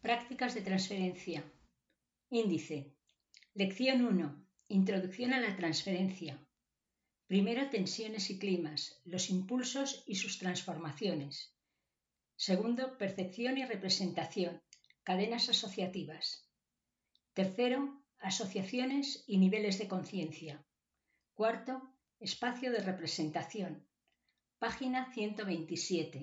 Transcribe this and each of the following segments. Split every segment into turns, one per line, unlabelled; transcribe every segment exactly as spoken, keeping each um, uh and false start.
Prácticas de transferencia. Índice. Lección uno. Introducción a la transferencia. Primero, tensiones y climas, los impulsos y sus transformaciones. Segundo, percepción y representación, cadenas asociativas. Tercero, asociaciones y niveles de conciencia. Cuarto, espacio de representación. Página ciento veintisiete.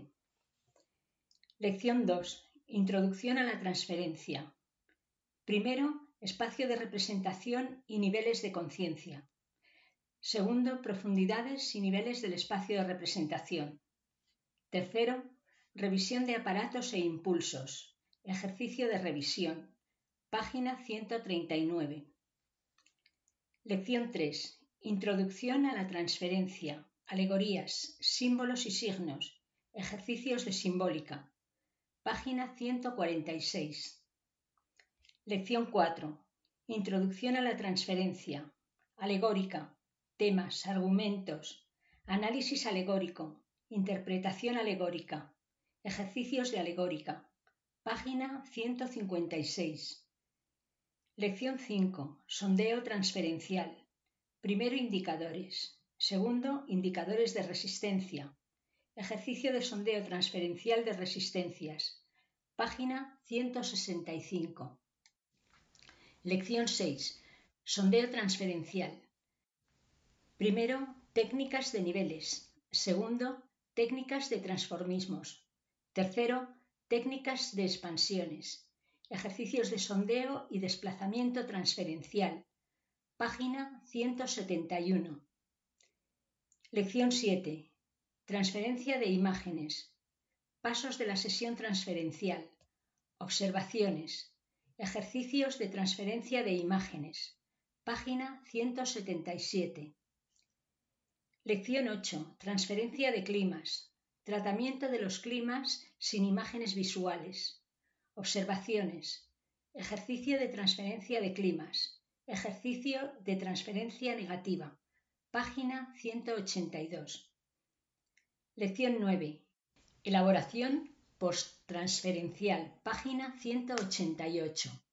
Lección dos. Introducción a la transferencia. Primero, espacio de representación y niveles de conciencia. Segundo, profundidades y niveles del espacio de representación. Tercero, revisión de aparatos e impulsos. Ejercicio de revisión. Página ciento treinta y nueve. Lección tres. Introducción a la transferencia. Alegorías, símbolos y signos. Ejercicios de simbólica. Página ciento cuarenta y seis. Lección cuatro. Introducción a la transferencia. Alegórica. Temas, argumentos. Análisis alegórico. Interpretación alegórica. Ejercicios de alegórica. Página ciento cincuenta y seis. Lección cinco. Sondeo transferencial. Primero, indicadores. Segundo, indicadores de resistencia. Ejercicio de sondeo transferencial de resistencias. Página ciento sesenta y cinco. Lección seis. Sondeo transferencial. Primero, técnicas de niveles. Segundo, técnicas de transformismos. Tercero, técnicas de expansiones. Ejercicios de sondeo y desplazamiento transferencial. Página ciento setenta y uno. Lección siete. Transferencia de imágenes. Pasos de la sesión transferencial. Observaciones. Ejercicios de transferencia de imágenes. Página ciento setenta y siete. Lección ocho. Transferencia de climas. Tratamiento de los climas sin imágenes visuales. Observaciones. Ejercicio de transferencia de climas. Ejercicio de transferencia negativa. Página ciento ochenta y dos. Lección nueve. Elaboración posttransferencial. Página ciento ochenta y ocho.